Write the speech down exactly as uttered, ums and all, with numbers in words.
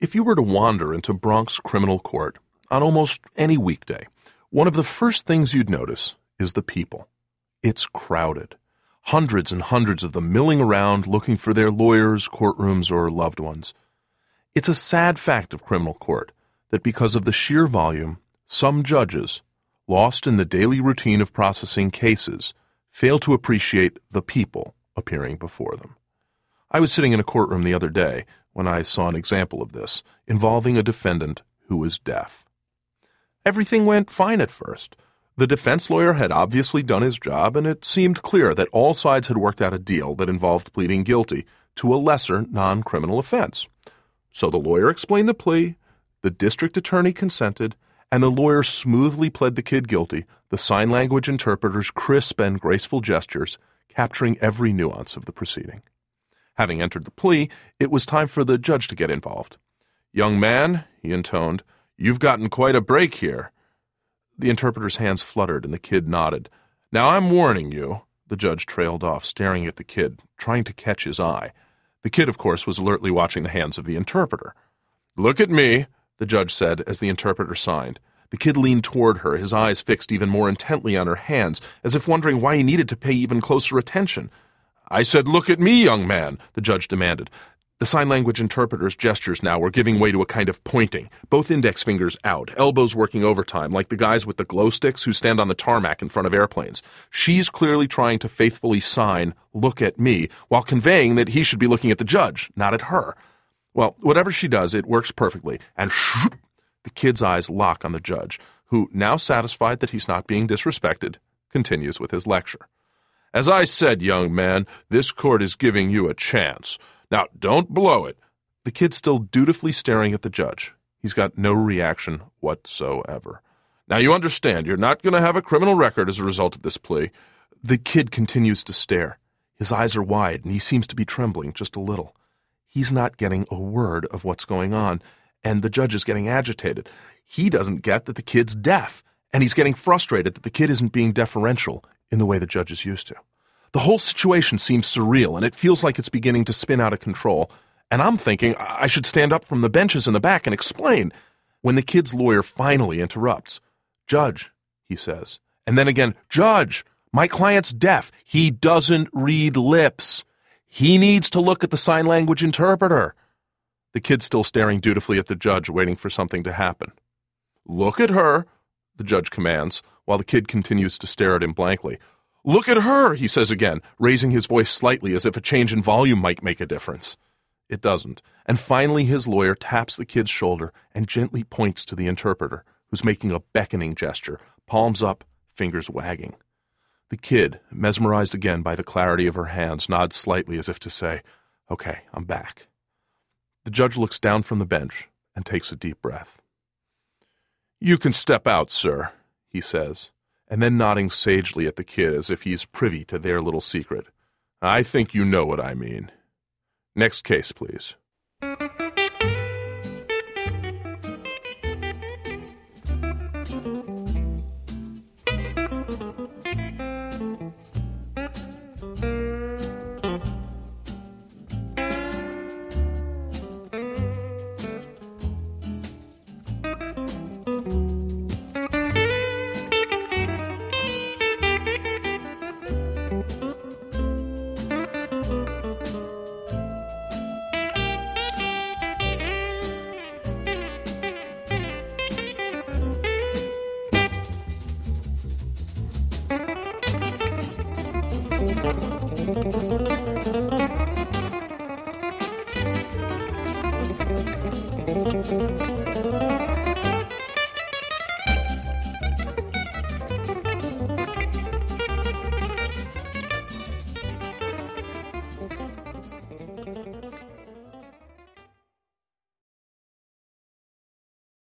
If you were to wander into Bronx criminal court on almost any weekday, one of the first things you'd notice is the people. It's crowded. Hundreds and hundreds of them milling around looking for their lawyers, courtrooms, or loved ones. It's a sad fact of criminal court that because of the sheer volume, some judges, lost in the daily routine of processing cases, fail to appreciate the people appearing before them. I was sitting in a courtroom the other day when I saw an example of this, involving a defendant who was deaf. Everything went fine at first. The defense lawyer had obviously done his job, and it seemed clear that all sides had worked out a deal that involved pleading guilty to a lesser non-criminal offense. So the lawyer explained the plea, the district attorney consented, and the lawyer smoothly pled the kid guilty, the sign language interpreter's crisp and graceful gestures capturing every nuance of the proceeding. Having entered the plea, it was time for the judge to get involved. "Young man," he intoned, "you've gotten quite a break here." The interpreter's hands fluttered and the kid nodded. "Now I'm warning you," the judge trailed off, staring at the kid, trying to catch his eye. The kid, of course, was alertly watching the hands of the interpreter. "Look at me," the judge said as the interpreter signed. The kid leaned toward her, his eyes fixed even more intently on her hands, as if wondering why he needed to pay even closer attention. "I said, look at me, young man," the judge demanded. The sign language interpreter's gestures now were giving way to a kind of pointing, both index fingers out, elbows working overtime, like the guys with the glow sticks who stand on the tarmac in front of airplanes. She's clearly trying to faithfully sign, "Look at me," while conveying that he should be looking at the judge, not at her. Well, whatever she does, it works perfectly, and shh, the kid's eyes lock on the judge, who, now satisfied that he's not being disrespected, continues with his lecture. "As I said, young man, this court is giving you a chance. Now, don't blow it." The kid's still dutifully staring at the judge. He's got no reaction whatsoever. "Now, you understand, you're not going to have a criminal record as a result of this plea." The kid continues to stare. His eyes are wide, and he seems to be trembling just a little. He's not getting a word of what's going on, and the judge is getting agitated. He doesn't get that the kid's deaf, and he's getting frustrated that the kid isn't being deferential in the way the judge is used to. The whole situation seems surreal, and it feels like it's beginning to spin out of control. And I'm thinking I should stand up from the benches in the back and explain, when the kid's lawyer finally interrupts. "Judge," he says, and then again, "Judge, my client's deaf. He doesn't read lips. He needs to look at the sign language interpreter." The kid's still staring dutifully at the judge, waiting for something to happen. "Look at her," the judge commands, while the kid continues to stare at him blankly. "Look at her," he says again, raising his voice slightly as if a change in volume might make a difference. It doesn't, and finally his lawyer taps the kid's shoulder and gently points to the interpreter, who's making a beckoning gesture, palms up, fingers wagging. The kid, mesmerized again by the clarity of her hands, nods slightly as if to say, "Okay, I'm back." The judge looks down from the bench and takes a deep breath. "You can step out, sir," he says, and then nodding sagely at the kid as if he's privy to their little secret. "I think you know what I mean. Next case, please." Thank you.